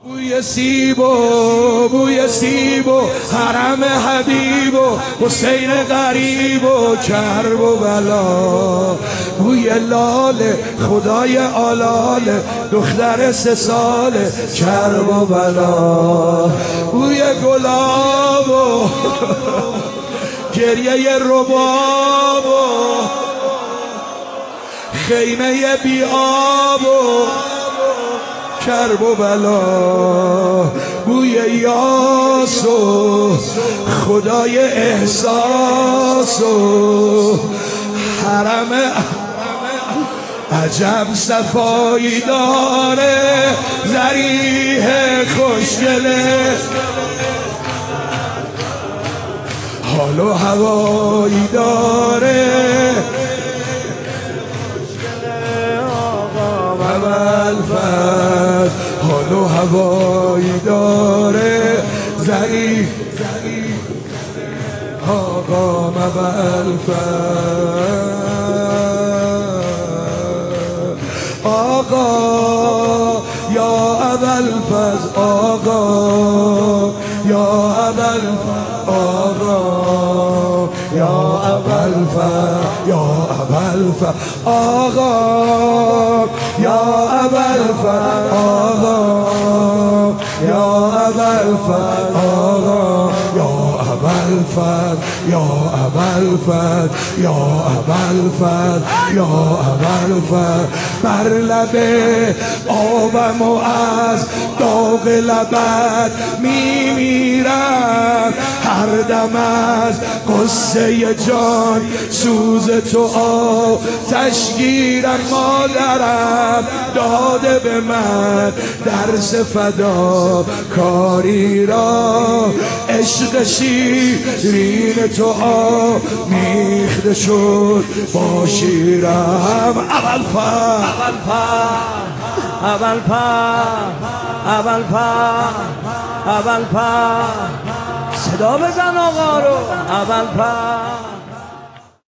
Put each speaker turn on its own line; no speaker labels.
بوی سیب و حرم حبیب و حسین غریب و کرب و بلا، بوی لال خدای آلال دختر 3 ساله کرب و بلا، بوی گلاب و گریه رباب و خیمه بی آب و کرب و بلا، بوی یاس و خدای احساس و حرم عجب صفایی داره ذریح خوشگله، حال و هوایی داره ابوالفضل، حال و هوایی داره ضعیف آقا ابوالفضل، آقا یا ابوالفضل، آقا یا ابوالفضل، آقا یا ابوالفضل، یا ابوالفضل، آقا یا ابوالفضل، آقا یا ابوالفضل، آقا یا ابوالفضل، یا ابوالفضل، یا ابوالفضل، یا ابوالفضل، بر لب آبم و از داغ لبت میمیرم، هر دم از قصه جان سوز تو آتش گیرم، مادرم داده به من درس فدا کاری را، عشق شیرین تو آمیخته شد با شیرم،
ابوالفضل صدا بزن آقا رو، ابوالفضل